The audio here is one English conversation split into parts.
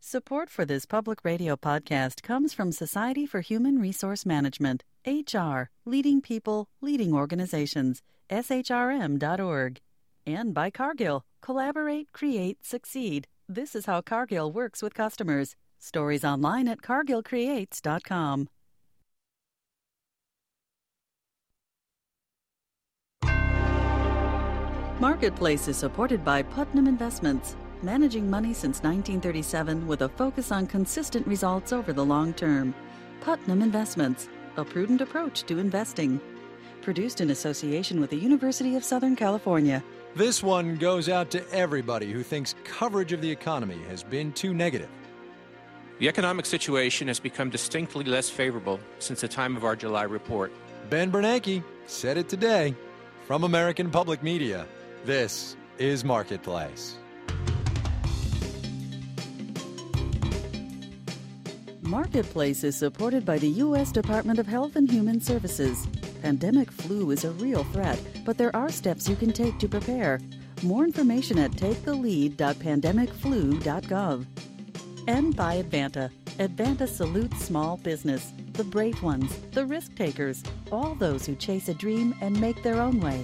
Support for this public radio podcast comes from Society for Human Resource Management, HR, leading people, leading organizations, shrm.org. And by Cargill, collaborate, create, succeed. This is how Cargill works with customers. Stories online at cargillcreates.com. Marketplace is supported by Putnam Investments, managing money since 1937 with a focus on consistent results over the long term. Putnam Investments, a prudent approach to investing. Produced in association with the University of Southern California. This one goes out to everybody who thinks coverage of the economy has been too negative. The economic situation has become distinctly less favorable since the time of our July report. Ben Bernanke said it today. From American Public Media, this is Marketplace. Marketplace is supported by the U.S. Department of Health and Human Services. Pandemic flu is a real threat, but there are steps you can take to prepare. More information at takethelead.pandemicflu.gov. And by Advanta. Advanta salutes small business, the brave ones, the risk takers, all those who chase a dream and make their own way.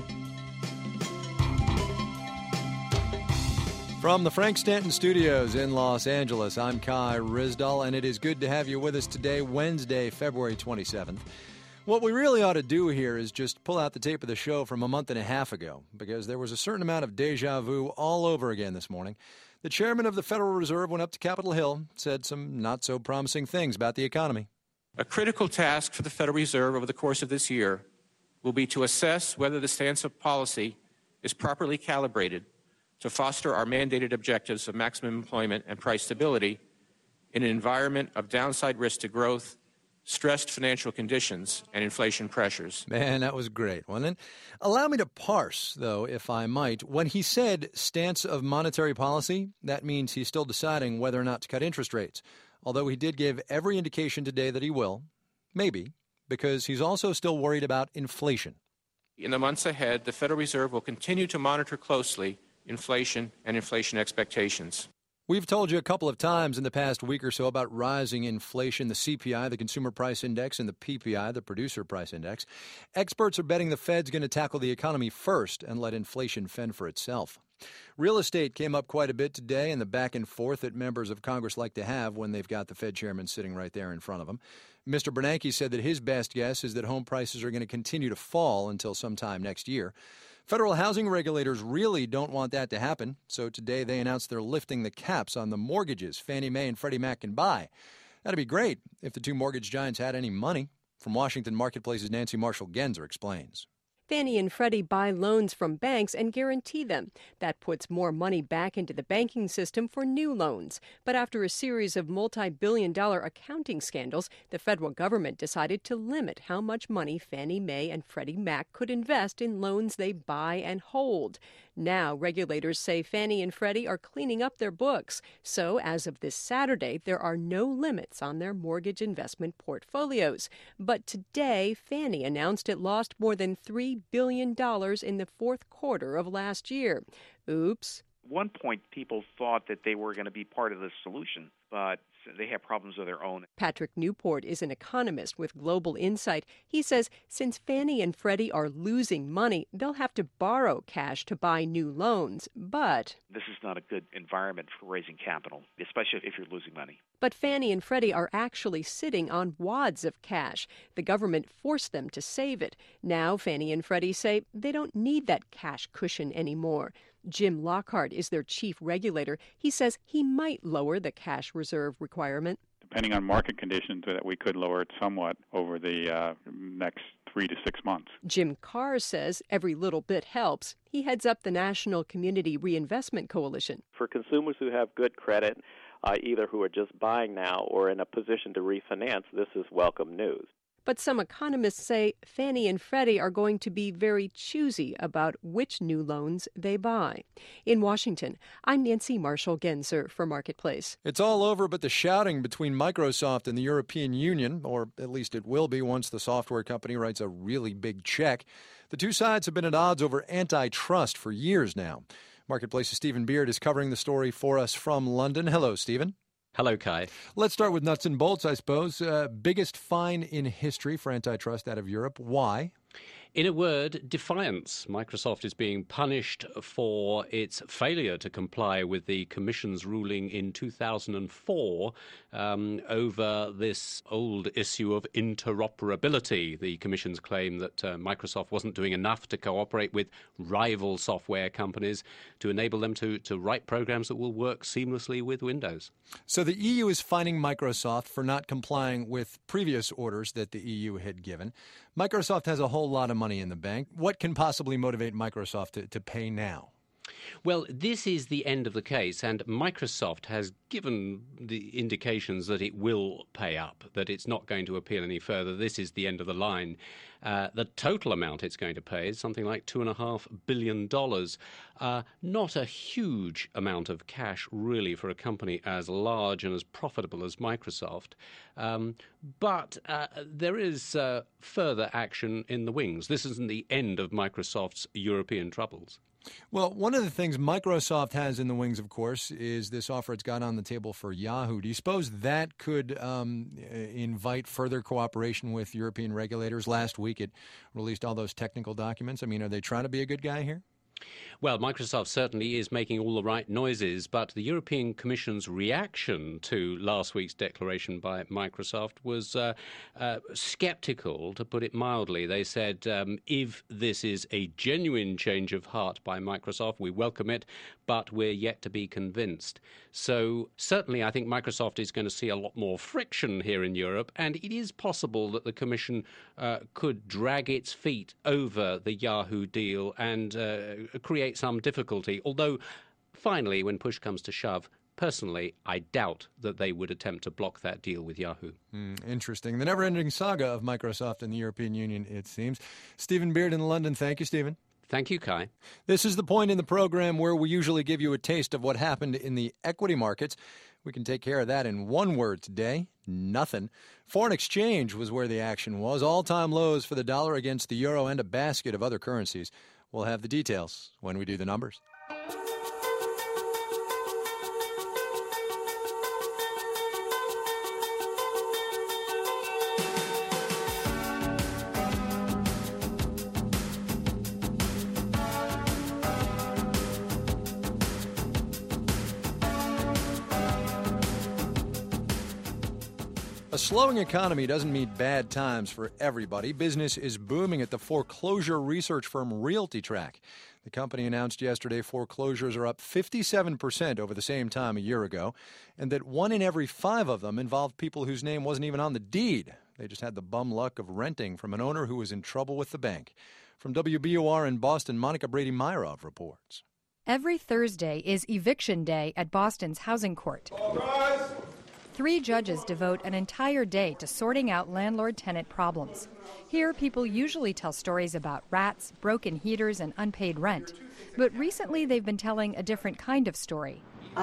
From the Frank Stanton Studios in Los Angeles, I'm Kai Ryssdal, and it is good to have you with us today, Wednesday, February 27th. What we really ought to do here is just pull out the tape of the show from a month and a half ago, because there was a certain amount of deja vu all over again this morning. The chairman of the Federal Reserve went up to Capitol Hill, said some not-so-promising things about the economy. A critical task for the Federal Reserve over the course of this year will be to assess whether the stance of policy is properly calibrated to foster our mandated objectives of maximum employment and price stability in an environment of downside risk to growth, stressed financial conditions, and inflation pressures. Man, that was great, wasn't it? Allow me to parse, though, if I might. When he said stance of monetary policy, that means he's still deciding whether or not to cut interest rates, although he did give every indication today that he will, maybe, because he's also still worried about inflation. In the months ahead, the Federal Reserve will continue to monitor closely inflation and inflation expectations. We've told you a couple of times in the past week or so about rising inflation, the CPI, the Consumer Price Index, and the PPI, the Producer Price Index. Experts are betting the Fed's going to tackle the economy first and let inflation fend for itself. Real estate came up quite a bit today in the back and forth that members of Congress like to have when they've got the Fed chairman sitting right there in front of them. Mr. Bernanke said that his best guess is that home prices are going to continue to fall until sometime next year. Federal housing regulators really don't want that to happen, so today they announced they're lifting the caps on the mortgages Fannie Mae and Freddie Mac can buy. That'd be great if the two mortgage giants had any money. From Washington, Marketplace's Nancy Marshall-Genzer explains. Fannie and Freddie buy loans from banks and guarantee them. That puts more money back into the banking system for new loans. But after a series of multi-billion-dollar accounting scandals, the federal government decided to limit how much money Fannie Mae and Freddie Mac could invest in loans they buy and hold. Now, regulators say Fannie and Freddie are cleaning up their books. So, as of this Saturday, there are no limits on their mortgage investment portfolios. But today, Fannie announced it lost more than $3 billion in the fourth quarter of last year. Oops. At one point, people thought that they were going to be part of the solution, but they have problems of their own. Patrick Newport is an economist with Global Insight. He says since Fannie and Freddie are losing money, they'll have to borrow cash to buy new loans. But this is not a good environment for raising capital, especially if you're losing money. But Fannie and Freddie are actually sitting on wads of cash. The government forced them to save it. Now Fannie and Freddie say they don't need that cash cushion anymore. Jim Lockhart is their chief regulator. He says he might lower the cash reserve requirement. Depending on market conditions, that we could lower it somewhat over the next 3 to 6 months. Jim Carr says every little bit helps. He heads up the National Community Reinvestment Coalition. For consumers who have good credit, either who are just buying now or in a position to refinance, this is welcome news. But some economists say Fannie and Freddie are going to be very choosy about which new loans they buy. In Washington, I'm Nancy Marshall-Genzer for Marketplace. It's all over but the shouting between Microsoft and the European Union, or at least it will be once the software company writes a really big check. The two sides have been at odds over antitrust for years now. Marketplace's Stephen Beard is covering the story for us from London. Hello, Stephen. Hello, Kai. Let's start with nuts and bolts, I suppose. Biggest fine in history for antitrust out of Europe. Why? In a word, defiance. Microsoft is being punished for its failure to comply with the Commission's ruling in 2004 over this old issue of interoperability. The Commission's claim that Microsoft wasn't doing enough to cooperate with rival software companies to enable them to write programs that will work seamlessly with Windows. So the EU is fining Microsoft for not complying with previous orders that the EU had given. Microsoft has a whole lot of money in the bank. What can possibly motivate Microsoft to pay now? Well, this is the end of the case, and Microsoft has given the indications that it will pay up, that it's not going to appeal any further. This is the end of the line. The total amount it's going to pay is something like $2.5 billion. Not a huge amount of cash, really, for a company as large and as profitable as Microsoft. But there is further action in the wings. This isn't the end of Microsoft's European troubles. Well, one of the things Microsoft has in the wings, of course, is this offer it's got on the table for Yahoo. Do you suppose that could invite further cooperation with European regulators? Last week it released all those technical documents. I mean, are they trying to be a good guy here? Well, Microsoft certainly is making all the right noises, but the European Commission's reaction to last week's declaration by Microsoft was skeptical, to put it mildly. They said, if this is a genuine change of heart by Microsoft, we welcome it, but we're yet to be convinced. So certainly I think Microsoft is going to see a lot more friction here in Europe, and it is possible that the Commission could drag its feet over the Yahoo deal and create some difficulty, although finally, when push comes to shove, personally, I doubt that they would attempt to block that deal with Yahoo. Interesting. The never-ending saga of Microsoft and the European Union, it seems. Stephen Beard in London. Thank you, Stephen. Thank you, Kai. This is the point in the program where we usually give you a taste of what happened in the equity markets. We can take care of that in one word today: nothing. Foreign exchange was where the action was. All-time lows for the dollar against the euro and a basket of other currencies. We'll have the details when we do the numbers. A slowing economy doesn't mean bad times for everybody. Business is booming at the foreclosure research firm RealtyTrack. The company announced yesterday foreclosures are up 57% over the same time a year ago, and that 1 in every 5 of them involved people whose name wasn't even on the deed. They just had the bum luck of renting from an owner who was in trouble with the bank. From WBOR in Boston, Monica Brady-Myrov reports. Every Thursday is eviction day at Boston's housing court. All rise. 3 judges devote an entire day to sorting out landlord-tenant problems. Here, people usually tell stories about rats, broken heaters, and unpaid rent. But recently, they've been telling a different kind of story.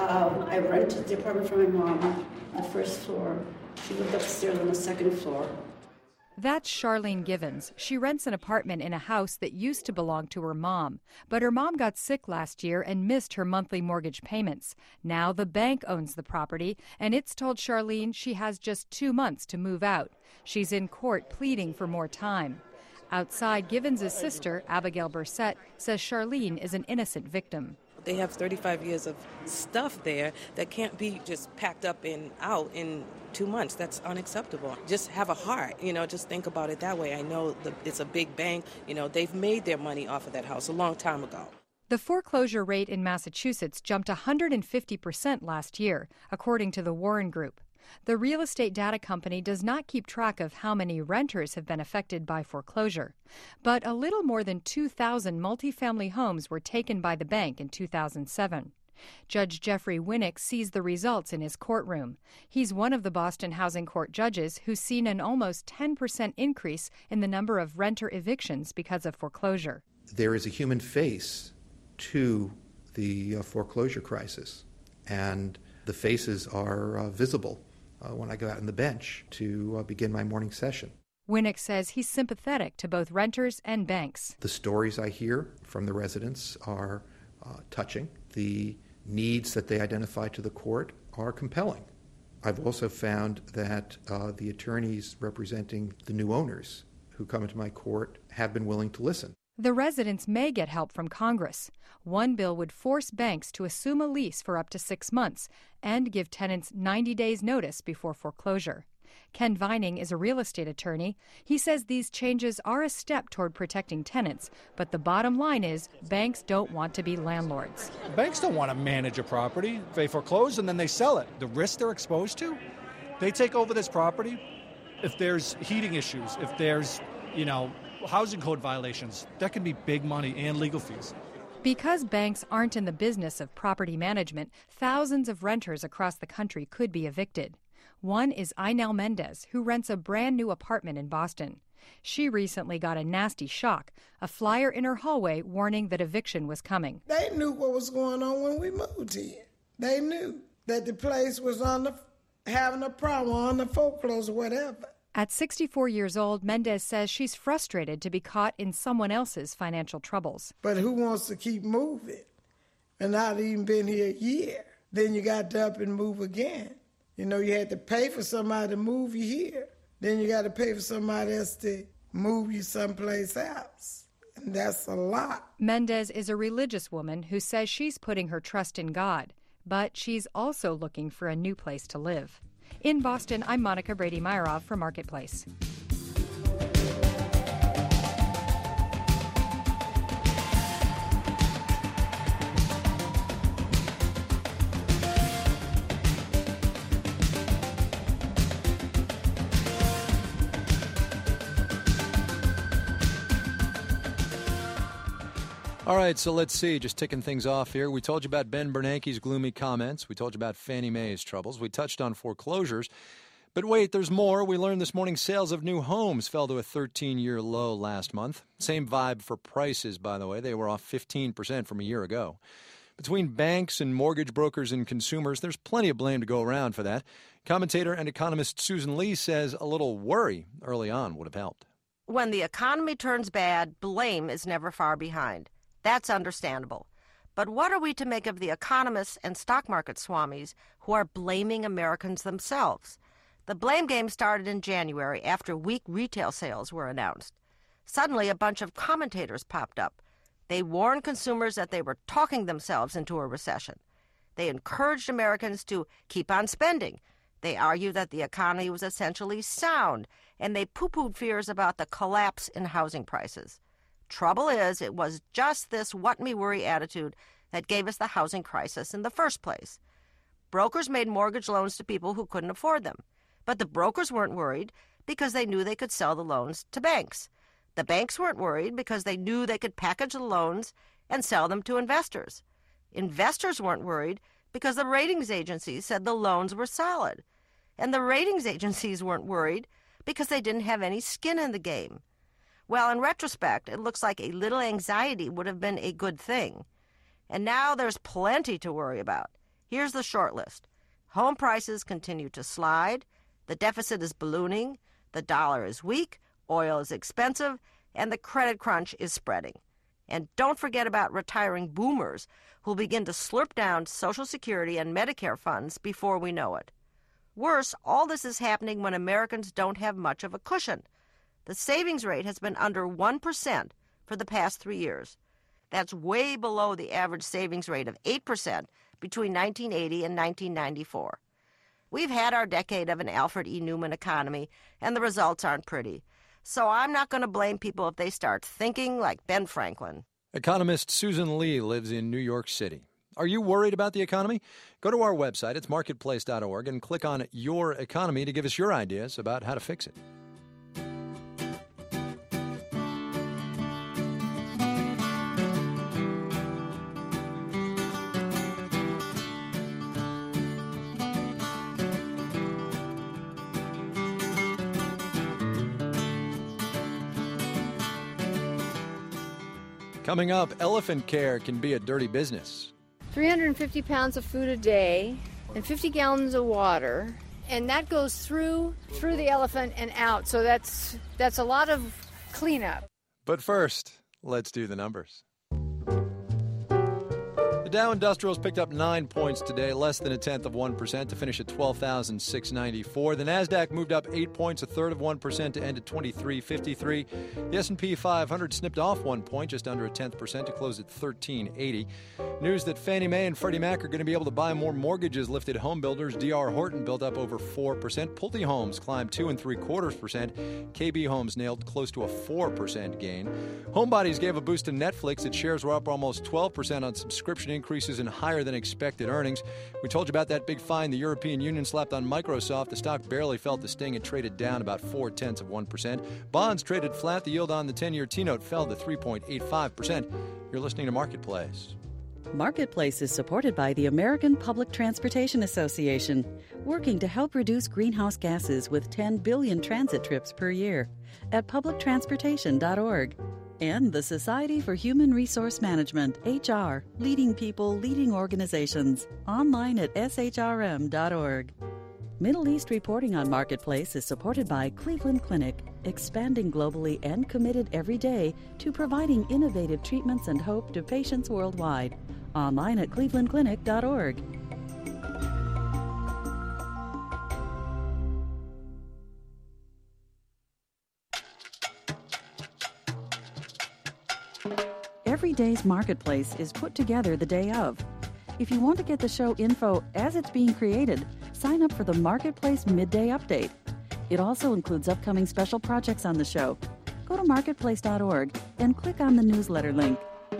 I rented the apartment from my mom on the first floor. She lived upstairs on the second floor. That's Charlene Givens. She rents an apartment in a house that used to belong to her mom. But her mom got sick last year and missed her monthly mortgage payments. Now the bank owns the property, and it's told Charlene she has just 2 months to move out. She's in court pleading for more time. Outside, Givens' sister, Abigail Bursett, says Charlene is an innocent victim. They have 35 years of stuff there that can't be just packed up and out in 2 months. That's unacceptable. Just have a heart, just think about it that way. I know it's a big bank. They've made their money off of that house a long time ago. The foreclosure rate in Massachusetts jumped 150% last year, according to the Warren Group. The real estate data company does not keep track of how many renters have been affected by foreclosure. But a little more than 2,000 multifamily homes were taken by the bank in 2007. Judge Jeffrey Winnick sees the results in his courtroom. He's one of the Boston Housing Court judges who's seen an almost 10% increase in the number of renter evictions because of foreclosure. There is a human face to the foreclosure crisis, and the faces are visible when I go out on the bench to begin my morning session. Winnick says he's sympathetic to both renters and banks. The stories I hear from the residents are touching. The needs that they identify to the court are compelling. I've also found that the attorneys representing the new owners who come into my court have been willing to listen. The residents may get help from Congress. One bill would force banks to assume a lease for up to 6 months and give tenants 90 days' notice before foreclosure. Ken Vining is a real estate attorney. He says these changes are a step toward protecting tenants, but the bottom line is banks don't want to be landlords. Banks don't want to manage a property. They foreclose and then they sell it. The risk they're exposed to, they take over this property. If there's heating issues, if there's, housing code violations, that can be big money and legal fees. Because banks aren't in the business of property management, thousands of renters across the country could be evicted. One is Inel Mendez, who rents a brand new apartment in Boston. She recently got a nasty shock, a flyer in her hallway warning that eviction was coming. They knew what was going on when we moved here. They knew that the place was having a problem, on the foreclosure, whatever. At 64 years old, Mendez says she's frustrated to be caught in someone else's financial troubles. But who wants to keep moving and not even been here a year? Then you got to up and move again. You had to pay for somebody to move you here. Then you got to pay for somebody else to move you someplace else. And that's a lot. Mendez is a religious woman who says she's putting her trust in God, but she's also looking for a new place to live. In Boston, I'm Monica Brady-Meyerov for Marketplace. All right, so let's see, just ticking things off here. We told you about Ben Bernanke's gloomy comments. We told you about Fannie Mae's troubles. We touched on foreclosures. But wait, there's more. We learned this morning sales of new homes fell to a 13-year low last month. Same vibe for prices, by the way. They were off 15% from a year ago. Between banks and mortgage brokers and consumers, there's plenty of blame to go around for that. Commentator and economist Susan Lee says a little worry early on would have helped. When the economy turns bad, blame is never far behind. That's understandable. But what are we to make of the economists and stock market swamis who are blaming Americans themselves? The blame game started in January after weak retail sales were announced. Suddenly, a bunch of commentators popped up. They warned consumers that they were talking themselves into a recession. They encouraged Americans to keep on spending. They argued that the economy was essentially sound, and they poo-pooed fears about the collapse in housing prices. Trouble is, it was just this what-me-worry attitude that gave us the housing crisis in the first place. Brokers made mortgage loans to people who couldn't afford them. But the brokers weren't worried because they knew they could sell the loans to banks. The banks weren't worried because they knew they could package the loans and sell them to investors. Investors weren't worried because the ratings agencies said the loans were solid. And the ratings agencies weren't worried because they didn't have any skin in the game. Well, in retrospect, it looks like a little anxiety would have been a good thing. And now there's plenty to worry about. Here's the short list. Home prices continue to slide. The deficit is ballooning. The dollar is weak. Oil is expensive. And the credit crunch is spreading. And don't forget about retiring boomers who'll begin to slurp down Social Security and Medicare funds before we know it. Worse, all this is happening when Americans don't have much of a cushion. The savings rate has been under 1% for the past 3 years. That's way below the average savings rate of 8% between 1980 and 1994. We've had our decade of an Alfred E. Newman economy, and the results aren't pretty. So I'm not going to blame people if they start thinking like Ben Franklin. Economist Susan Lee lives in New York City. Are you worried about the economy? Go to our website, it's marketplace.org, and click on Your Economy to give us your ideas about how to fix it. Coming up, elephant care can be a dirty business. 350 pounds of food a day and 50 gallons of water, and that goes through the elephant and out, so that's a lot of cleanup. But first, let's do the numbers. The Dow Industrials picked up 9 points today, less than 0.1% to finish at 12,694. The Nasdaq moved up 8 points, 1/3% to end at 2353. The S&P 500 snipped off 1 point, just under 0.1% to close at 1380. News that Fannie Mae and Freddie Mac are going to be able to buy more mortgages lifted home builders. D.R. Horton built up over 4%. Pulte Homes climbed 2.75%. KB Homes nailed close to a 4% gain. HomeBodies gave a boost to Netflix. Its shares were up almost 12% on subscription increases and higher than expected earnings. We told you about that big fine the European Union slapped on Microsoft. The stock barely felt the sting. It traded down about 0.4%. Bonds traded flat. The yield on the 10-year T-note fell to 3.85%. You're listening to Marketplace. Marketplace is supported by the American Public Transportation Association, working to help reduce greenhouse gases with 10 billion transit trips per year at publictransportation.org. And the Society for Human Resource Management, HR, leading people, leading organizations, online at shrm.org. Middle East reporting on Marketplace is supported by Cleveland Clinic, expanding globally and committed every day to providing innovative treatments and hope to patients worldwide. Online at clevelandclinic.org. Every day's Marketplace is put together the day of. If you want to get the show info as it's being created, sign up for the Marketplace Midday Update. It also includes upcoming special projects on the show. Go to marketplace.org and click on the newsletter link.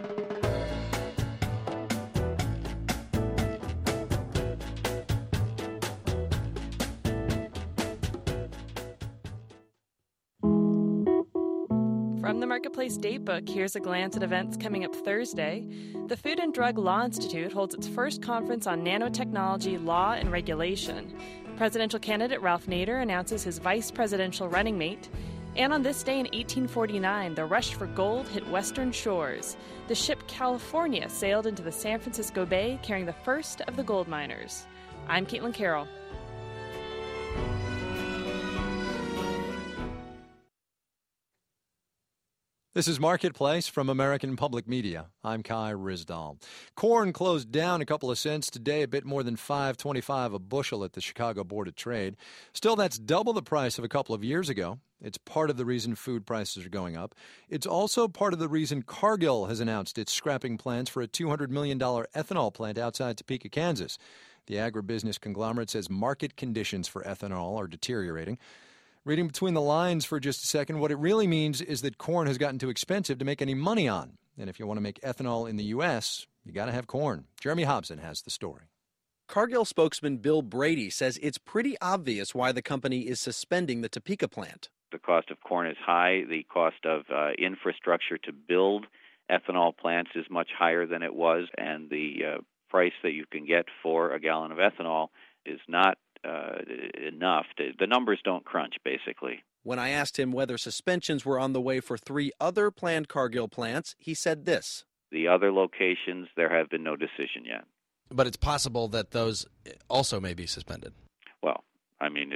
From the Marketplace Datebook, here's a glance at events coming up Thursday. The Food and Drug Law Institute holds its first conference on nanotechnology, law, and regulation. Presidential candidate Ralph Nader announces his vice presidential running mate. And on this day in 1849, the rush for gold hit western shores. The ship California sailed into the San Francisco Bay, carrying the first of the gold miners. I'm Caitlin Carroll. This is Marketplace from American Public Media. I'm Kai Ryssdal. Corn closed down a couple of cents today, a bit more than $5.25 a bushel at the Chicago Board of Trade. Still, that's double the price of a couple of years ago. It's part of the reason food prices are going up. It's also part of the reason Cargill has announced its scrapping plans for a $200 million ethanol plant outside Topeka, Kansas. The agribusiness conglomerate says market conditions for ethanol are deteriorating. Reading between the lines for just a second, what it really means is that corn has gotten too expensive to make any money on. And if you want to make ethanol in the U.S., you got to have corn. Jeremy Hobson has the story. Cargill spokesman Bill Brady says it's pretty obvious why the company is suspending the Topeka plant. The cost of corn is high. The cost of infrastructure to build ethanol plants is much higher than it was, and the price that you can get for a gallon of ethanol is not enough. The numbers don't crunch, basically. When I asked him whether suspensions were on the way for 3 other planned Cargill plants, he said this. The other locations, there have been no decision yet. But it's possible that those also may be suspended. Well, I mean,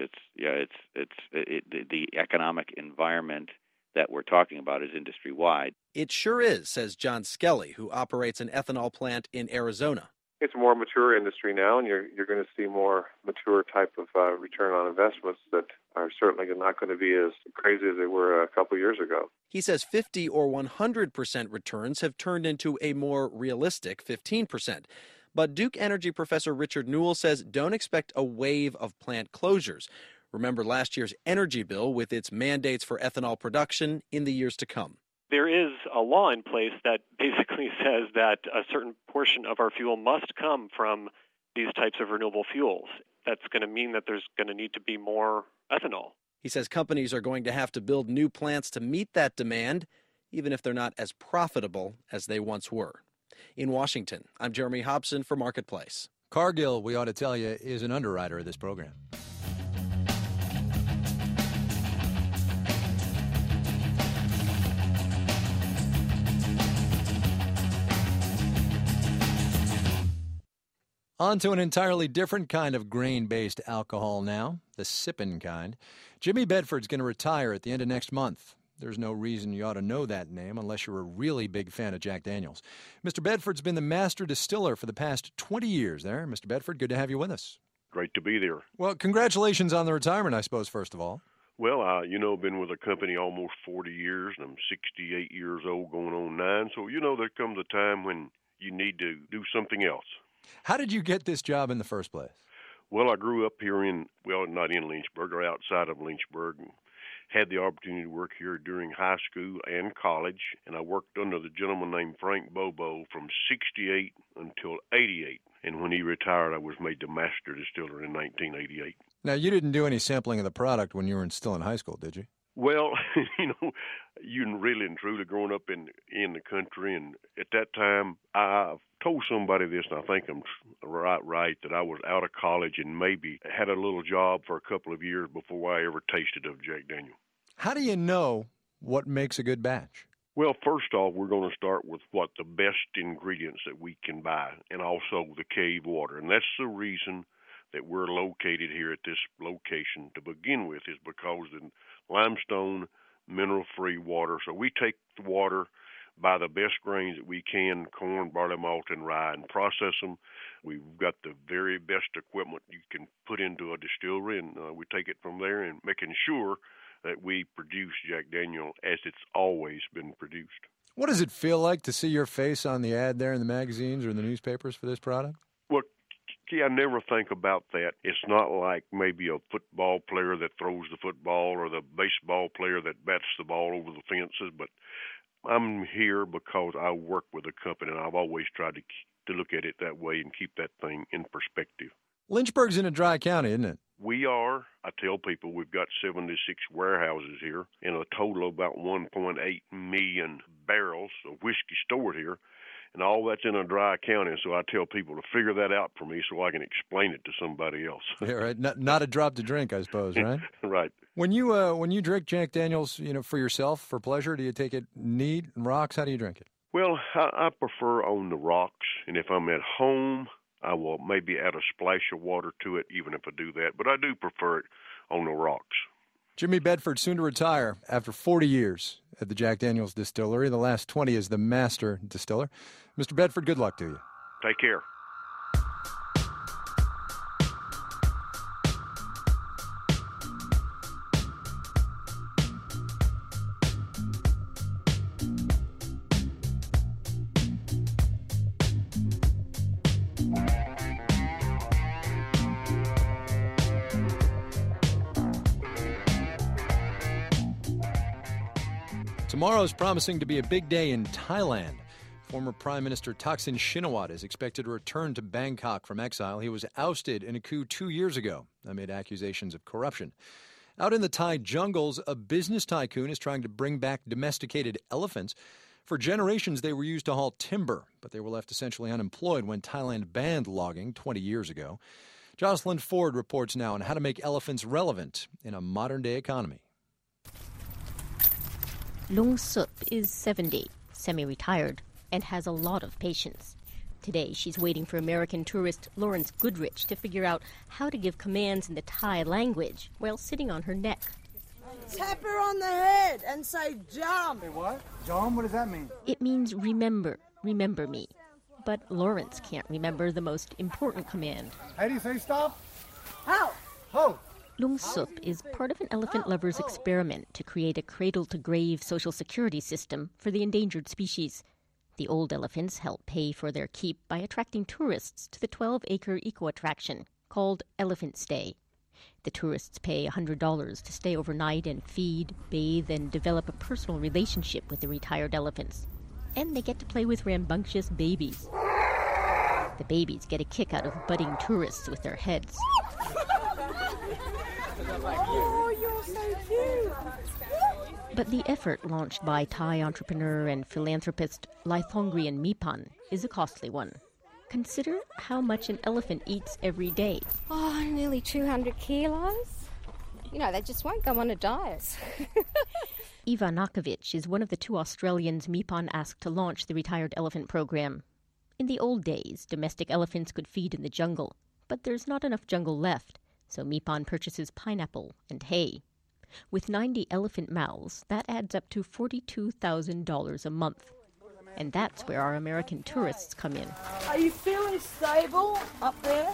the economic environment that we're talking about is industry-wide. It sure is, says John Skelly, who operates an ethanol plant in Arizona. It's a more mature industry now, and you're going to see more mature type of return on investments that are certainly not going to be as crazy as they were a couple years ago. He says 50 or 100% returns have turned into a more realistic 15%. But Duke Energy professor Richard Newell says don't expect a wave of plant closures. Remember last year's energy bill with its mandates for ethanol production in the years to come. There is a law in place that basically says that a certain portion of our fuel must come from these types of renewable fuels. That's going to mean that there's going to need to be more ethanol. He says companies are going to have to build new plants to meet that demand, even if they're not as profitable as they once were. In Washington, I'm Jeremy Hobson for Marketplace. Cargill, we ought to tell you, is an underwriter of this program. On to an entirely different kind of grain-based alcohol now, the sippin' kind. Jimmy Bedford's going to retire at the end of next month. There's no reason you ought to know that name unless you're a really big fan of Jack Daniels. Mr. Bedford's been the master distiller for the past 20 years there. Mr. Bedford, good to have you with us. Great to be there. Well, congratulations on the retirement, I suppose, first of all. Well, I've been with the company almost 40 years, and I'm 68 years old, going on 9. So, there comes a time when you need to do something else. How did you get this job in the first place? Well, I grew up here not in Lynchburg, or outside of Lynchburg, and had the opportunity to work here during high school and college, and I worked under the gentleman named Frank Bobo from 68 until 88. And when he retired, I was made the master distiller in 1988. Now, you didn't do any sampling of the product when you were still in high school, did you? Well, you really and truly growing up in the country, and at that time, I told somebody this, and I think I'm right, that I was out of college and maybe had a little job for a couple of years before I ever tasted of Jack Daniel. How do you know what makes a good batch? Well, first off, we're going to start with what the best ingredients that we can buy, and also the cave water, and that's the reason that we're located here at this location to begin with, is because the limestone, mineral-free water. So we take the water, buy the best grains that we can, corn, barley, malt, and rye, and process them. We've got the very best equipment you can put into a distillery, and we take it from there and making sure that we produce Jack Daniel as it's always been produced. What does it feel like to see your face on the ad there in the magazines or in the newspapers for this product? Well, I never think about that. It's not like maybe a football player that throws the football or the baseball player that bats the ball over the fences, but I'm here because I work with a company, and I've always tried to look at it that way and keep that thing in perspective. Lynchburg's in a dry county, isn't it? We are. I tell people we've got 76 warehouses here and a total of about 1.8 million barrels of whiskey stored here. And all that's in a dry county, so I tell people to figure that out for me so I can explain it to somebody else. Yeah, right. Not a drop to drink, I suppose, right? Right. When you drink Jack Daniels, for yourself, for pleasure, do you take it neat, rocks? How do you drink it? Well, I prefer on the rocks, and if I'm at home, I will maybe add a splash of water to it, even if I do that. But I do prefer it on the rocks. Jimmy Bedford, soon to retire after 40 years at the Jack Daniels Distillery. The last 20 as the master distiller. Mr. Bedford, good luck to you. Take care. Tomorrow is promising to be a big day in Thailand. Former Prime Minister Thaksin Shinawatra is expected to return to Bangkok from exile. He was ousted in a coup 2 years ago amid accusations of corruption. Out in the Thai jungles, a business tycoon is trying to bring back domesticated elephants. For generations, they were used to haul timber, but they were left essentially unemployed when Thailand banned logging 20 years ago. Jocelyn Ford reports now on how to make elephants relevant in a modern-day economy. Lung Sup is 70, semi-retired, and has a lot of patience. Today, she's waiting for American tourist Lawrence Goodrich to figure out how to give commands in the Thai language while sitting on her neck. Tap her on the head and say, jump. Say what? Jump? What does that mean? It means remember me. But Lawrence can't remember the most important command. How do you say stop? How? Ho! Lung Sup is part of an elephant lover's experiment to create a cradle-to-grave social security system for the endangered species. The old elephants help pay for their keep by attracting tourists to the 12-acre eco-attraction called Elephant Stay. The tourists pay $100 to stay overnight and feed, bathe, and develop a personal relationship with the retired elephants. And they get to play with rambunctious babies. The babies get a kick out of butting tourists with their heads. Oh, you're so cute. But the effort launched by Thai entrepreneur and philanthropist Laithongrian Mipan is a costly one. Consider how much an elephant eats every day. Oh, nearly 200 kilos. They just won't go on a diet. Eva Nakovic is one of the 2 Australians Mipan asked to launch the retired elephant program. In the old days, domestic elephants could feed in the jungle, but there's not enough jungle left, so Mipan purchases pineapple and hay. With 90 elephant mouths, that adds up to $42,000 a month. And that's where our American tourists come in. Are you feeling stable up there?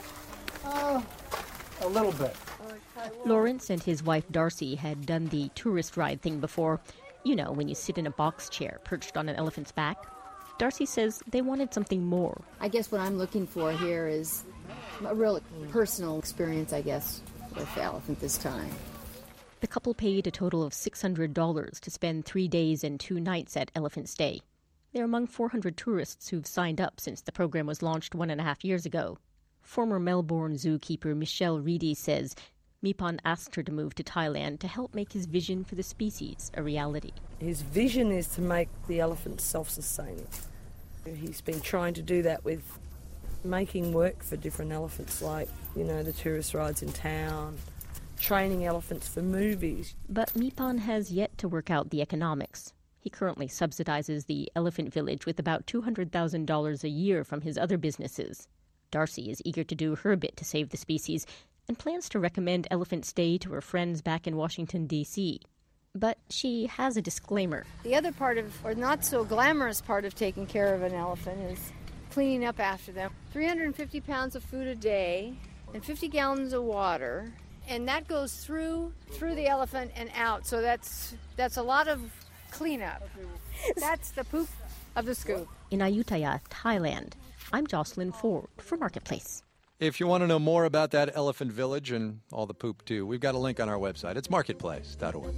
A little bit. Lawrence and his wife Darcy had done the tourist ride thing before. You know, when you sit in a box chair perched on an elephant's back. Darcy says they wanted something more. I guess what I'm looking for here is a real personal experience, I guess, with the elephant this time. The couple paid a total of $600 to spend 3 days and 2 nights at Elephant Stay. They're among 400 tourists who've signed up since the program was launched 1.5 years ago. Former Melbourne zookeeper Michelle Reedy says Mipon asked her to move to Thailand to help make his vision for the species a reality. His vision is to make the elephant self-sustaining. He's been trying to do that with making work for different elephants, like, you know, the tourist rides in town, training elephants for movies. But Mipon has yet to work out the economics. He currently subsidizes the elephant village with about $200,000 a year from his other businesses. Darcy is eager to do her bit to save the species and plans to recommend Elephant Stay to her friends back in Washington, D.C. But she has a disclaimer. The other part of, or not so glamorous part of taking care of an elephant is cleaning up after them. 350 pounds of food a day and 50 gallons of water, and that goes through the elephant and out. So that's a lot of cleanup. That's the poop of the scoop. In Ayutthaya, Thailand, I'm Jocelyn Ford for Marketplace. If you want to know more about that elephant village and all the poop, too, we've got a link on our website. It's marketplace.org.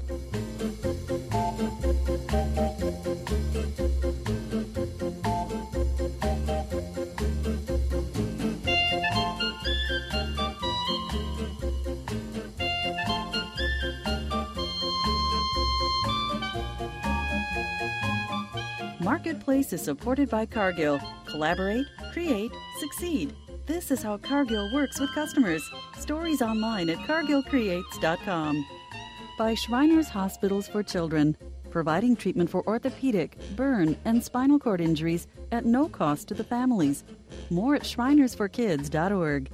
Marketplace is supported by Cargill. Collaborate, create, succeed. This is how Cargill works with customers. Stories online at cargillcreates.com. By Shriners Hospitals for Children, providing treatment for orthopedic, burn, and spinal cord injuries at no cost to the families. More at shrinersforkids.org.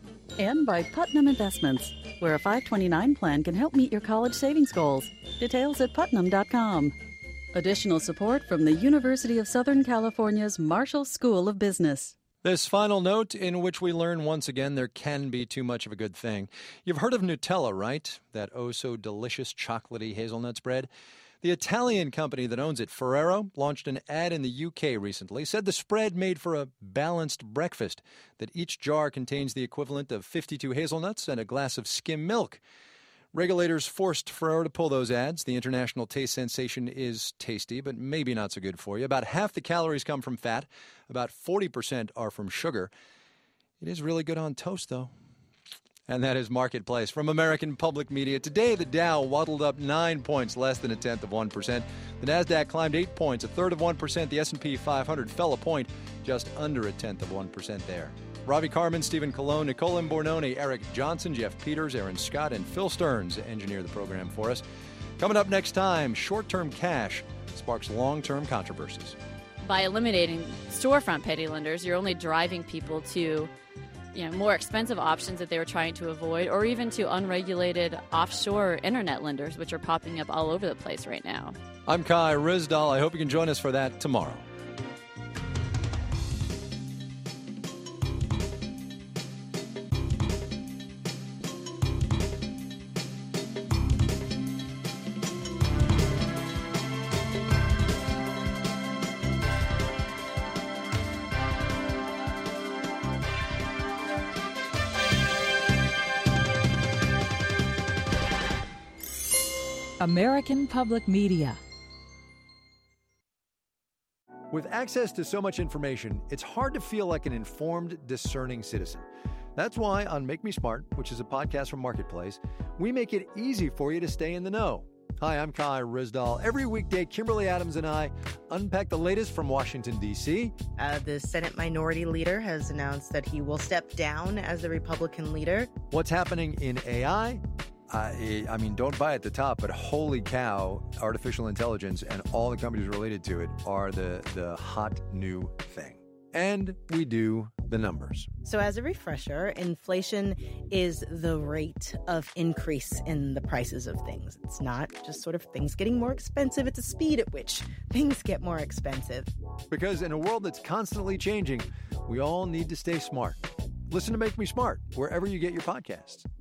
And by Putnam Investments, where a 529 plan can help meet your college savings goals. Details at putnam.com. Additional support from the University of Southern California's Marshall School of Business. This final note in which we learn once again there can be too much of a good thing. You've heard of Nutella, right? That oh-so-delicious chocolatey hazelnut spread. The Italian company that owns it, Ferrero, launched an ad in the UK recently, said the spread made for a balanced breakfast, that each jar contains the equivalent of 52 hazelnuts and a glass of skim milk. Regulators forced Ferrero to pull those ads. The international taste sensation is tasty, but maybe not so good for you. About half the calories come from fat. About 40% are from sugar. It is really good on toast, though. And that is Marketplace from American Public Media. Today, the Dow waddled up 9 points, less than 1/10%. The NASDAQ climbed 8 points, 1/3%. The S&P 500 fell a point, just under 1/10% there. Ravi Carmen, Stephen Colon, Nicole Imbornone, Eric Johnson, Jeff Peters, Aaron Scott, and Phil Stearns engineer the program for us. Coming up next time, short-term cash sparks long-term controversies. By eliminating storefront petty lenders, you're only driving people to more expensive options that they were trying to avoid, or even to unregulated offshore internet lenders, which are popping up all over the place right now. I'm Kai Ryssdal. I hope you can join us for that tomorrow. American Public Media. With access to so much information, it's hard to feel like an informed, discerning citizen. That's why on Make Me Smart, which is a podcast from Marketplace, we make it easy for you to stay in the know. Hi, I'm Kai Ryssdal. Every weekday, Kimberly Adams and I unpack the latest from Washington, D.C. The Senate Minority Leader has announced that he will step down as the Republican leader. What's happening in AI? I mean, don't buy at the top, but holy cow, artificial intelligence and all the companies related to it are the hot new thing. And we do the numbers. So as a refresher, inflation is the rate of increase in the prices of things. It's not just sort of things getting more expensive. It's a speed at which things get more expensive. Because in a world that's constantly changing, we all need to stay smart. Listen to Make Me Smart wherever you get your podcasts.